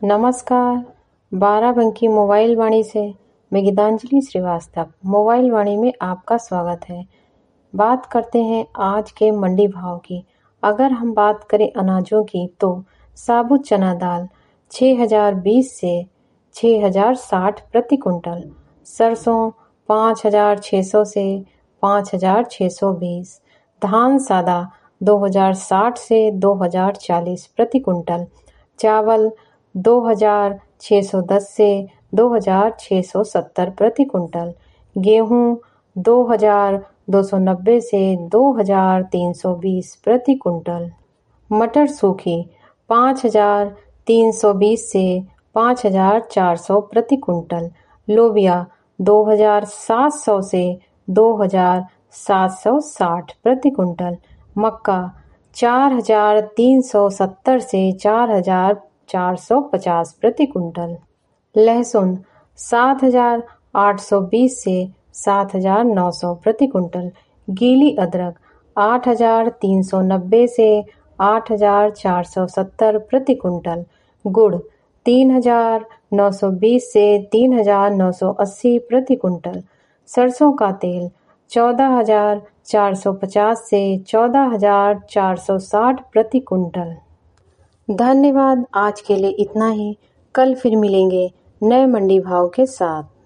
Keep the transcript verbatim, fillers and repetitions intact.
नमस्कार। बाराबंकी मोबाइल वाणी से मैं गीतांजलि श्रीवास्तव मोबाइल वाणी में आपका स्वागत है। बात करते हैं आज के मंडी भाव की। अगर हम बात करें अनाजों की तो साबुत चना दाल छः हज़ार बीस से छः हज़ार साठ प्रति कुंटल, सरसों पाँच हज़ार छः सौ से पाँच हज़ार छः सौ बीस, धान सादा दो हज़ार साठ से दो हज़ार चालीस प्रति कुंटल, चावल दो हज़ार छः सौ दस से दो हज़ार छः सौ सत्तर प्रति कुंटल, गेहूं दो हज़ार दो सौ नब्बे से दो हज़ार तीन सौ बीस प्रति कुंटल, मटर सूखी पाँच हज़ार तीन सौ बीस से पाँच हज़ार चार सौ प्रति कुंटल, लोबिया दो हज़ार सात सौ से दो हज़ार सात सौ साठ प्रति कुंटल, मक्का चार हज़ार तीन सौ सत्तर से चार हज़ार चार सौ पचास प्रति कुंटल, लहसुन सात हज़ार आठ सौ बीस से सात हज़ार नौ सौ प्रति कुंटल, गीली अदरक आठ हज़ार तीन सौ नब्बे से आठ हज़ार चार सौ सत्तर प्रति कुंटल, गुड़ तीन हज़ार नौ सौ बीस से तीन हज़ार नौ सौ अस्सी प्रति कुंटल, सरसों का तेल चौदह हज़ार चार सौ पचास से चौदह हज़ार चार सौ साठ प्रति कुंटल। धन्यवाद। आज के लिए इतना ही। कल फिर मिलेंगे नए मंडी भाव के साथ।